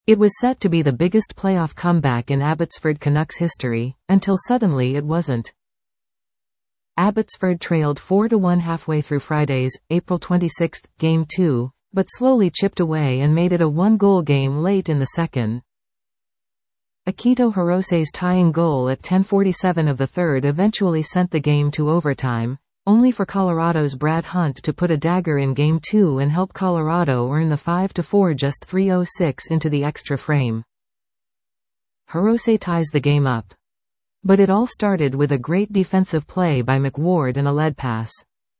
It was set to be the biggest playoff comeback in Abbotsford Canucks history, until suddenly it wasn't. Abbotsford trailed 4-1 halfway through Friday's, April 26, Game 2, but slowly chipped away and made it a one-goal game late in the second. Akito Hirose's tying goal at 10:47 of the third eventually sent the game to overtime, only for Colorado's Brad Hunt to put a dagger in Game 2 and help Colorado earn the 5-4 just 3:06 into the extra frame. Hirose ties the game up. But it all started with a great defensive play by McWard and a lead pass.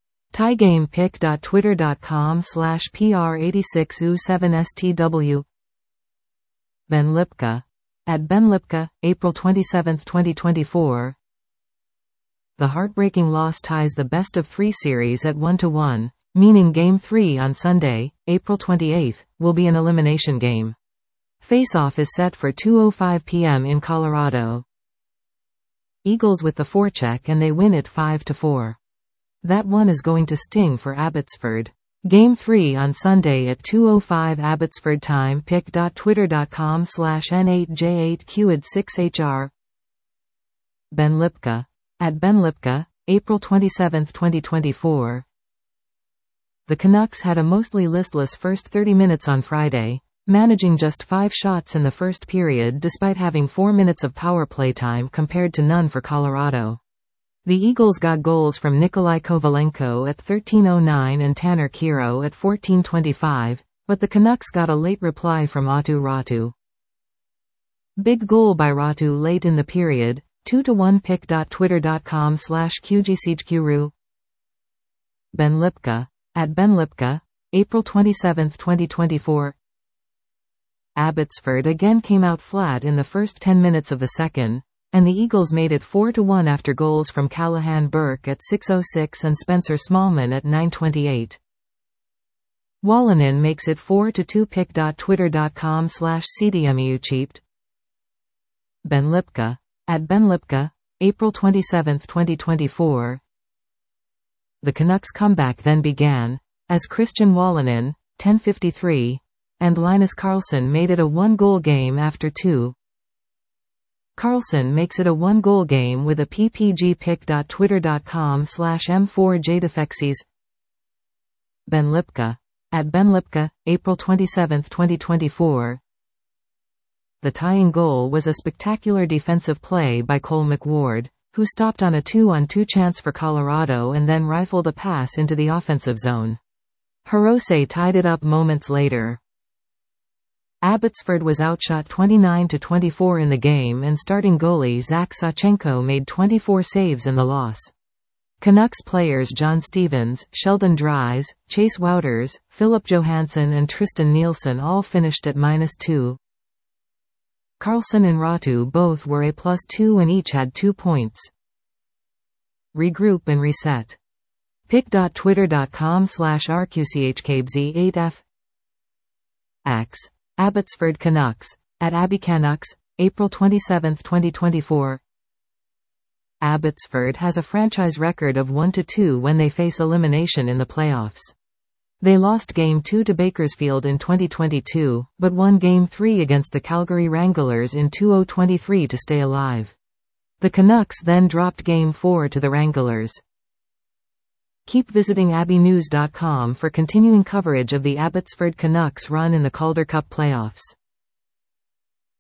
TieGamePic.twitter.com/PR86U7STW Ben Lipka. At Ben Lipka, April 27, 2024. The heartbreaking loss ties the best-of-3 series at 1-1, meaning Game 3 on Sunday, April 28, will be an elimination game. Face-off is set for 2:05 p.m. in Colorado. Eagles with the forecheck and they win it 5-4. That one is going to sting for Abbotsford. Game 3 on Sunday at 2:05 Abbotsford time. Pic.twitter.com/N8J8Qid6HR Ben Lipka. At Ben Lipka, April 27, 2024. The Canucks had a mostly listless first 30 minutes on Friday, managing just 5 shots in the first period despite having 4 minutes of power play time compared to none for Colorado. The Eagles got goals from Nikolai Kovalenko at 13:09 and Tanner Kero at 14:25, but the Canucks got a late reply from Aatu Räty. Big goal by Räty late in the period, 2-1. Pic.twitter.com/QGCHQRU Ben Lipka. At Ben Lipka, April 27, 2024. Abbotsford again came out flat in the first 10 minutes of the second, and the Eagles made it 4-1 after goals from Callahan Burke at 6:06 and Spencer Smallman at 9:28. Wallinen makes it 4-2. Pic.twitter.com/CDMUcheaped Ben Lipka. At Ben Lipka, April 27, 2024. The Canucks' comeback then began, as Christian Wallinen, 10:53, and Linus Karlsson made it a one-goal game after 2. Karlsson makes it a one-goal game with a PPG. Pic.twitter.com/M4JDefexes Ben Lipka. At Ben Lipka, April 27, 2024. The tying goal was a spectacular defensive play by Cole McWard, who stopped on a 2-on-2 chance for Colorado and then rifled a pass into the offensive zone. Hirose tied it up moments later. Abbotsford was outshot 29-24 in the game and starting goalie Zach Sawchenko made 24 saves in the loss. Canucks players John Stevens, Sheldon Dries, Chase Wouters, Philip Johansson and Tristan Nielsen all finished at -2. Karlsson and Räty both were a +2 and each had 2 points. Regroup and reset. Pic.twitter.com/RQCHKBZ8F Abbotsford Canucks. At Abby Canucks, April 27, 2024. Abbotsford has a franchise record of 1-2 when they face elimination in the playoffs. They lost Game 2 to Bakersfield in 2022, but won Game 3 against the Calgary Wranglers in 2023 to stay alive. The Canucks then dropped Game 4 to the Wranglers. Keep visiting abbynews.com for continuing coverage of the Abbotsford Canucks run in the Calder Cup playoffs.